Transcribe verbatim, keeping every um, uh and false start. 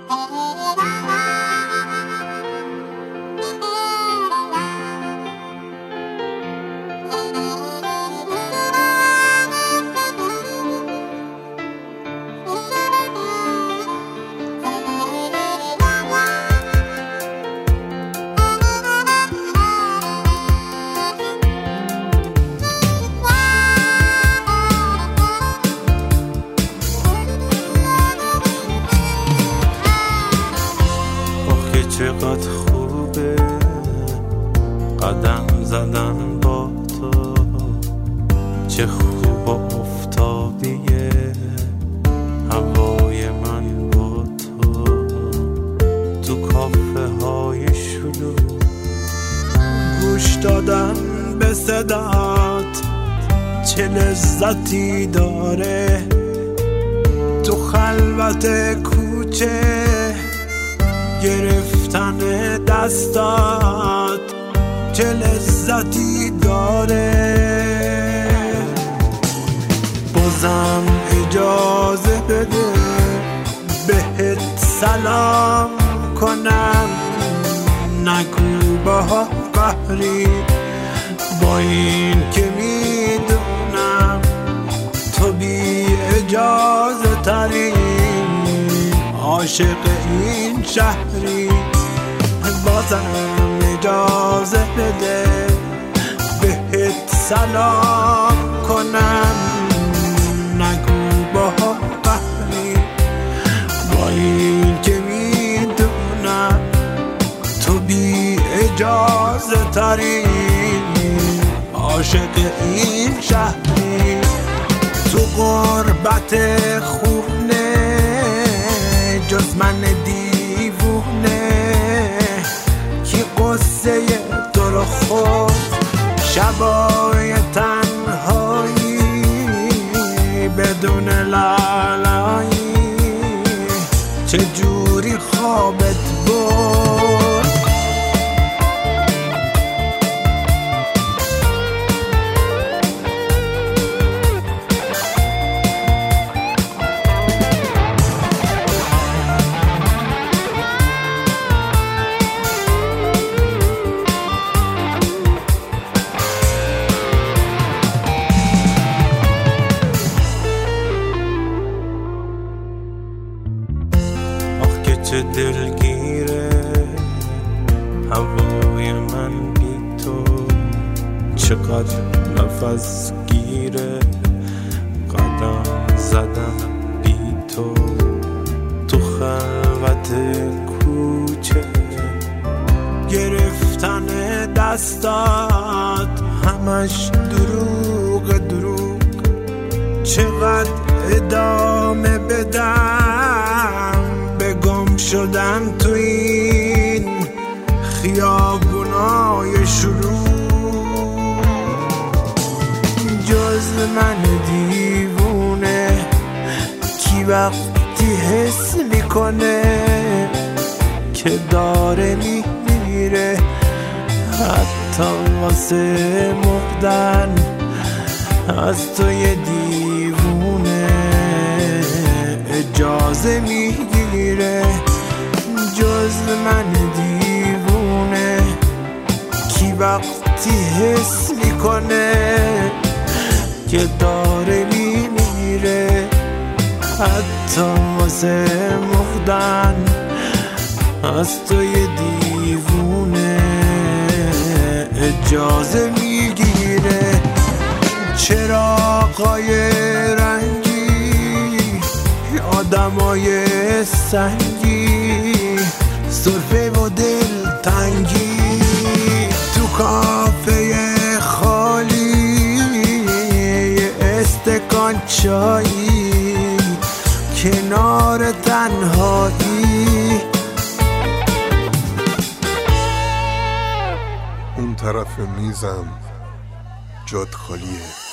چقدر خوبه قدم زدن با تو، چه خوب و افتابیه هوای من با تو، تو کافه های شلوغ گوش دادن به صدات چه لذتی داره، تو خلوت کوچه گرفتن دستات چه لذتی داره. بازم اجازه بده بهت سلام کنم، نگو با قهری با این که میدونم تو بی اجازه ترین عاشق این شهری. بازم اجازه بده بهت سلام کنم، نگو با قهری با این که میدونم تو بی اجازه ترین عاشق این شهری. تو غربت خونه جز من دیوونه کی قصه تو رو خود شبای تنهایی بدون لالایی چه جوری خوابت برد. چه دلگیره هوای من بی تو، چقدر نفس گیره قدم زدم بی تو، تو خلوت کوچه گرفتن دستات همش دروغ دروغ، چقدر ادامه بدم گم شدم تو این خیابونای شلوغ. جز من دیوونه کی وقتی حس میکنه که داره میمیره، حتی واسه مردن از تو یه دیوونه اجازه میگیره. جز من دیوونه کی وقتی حس میکنه که داره میمیره، حتی واسه مردن از تو یه دیوونه اجازه میگیره. چراغای رنگی آدمای سنگی سرفه و دل تنگی تو کافه خالی استکان چایی کنار تنهایی. اون طرف میزم جاد خالیه،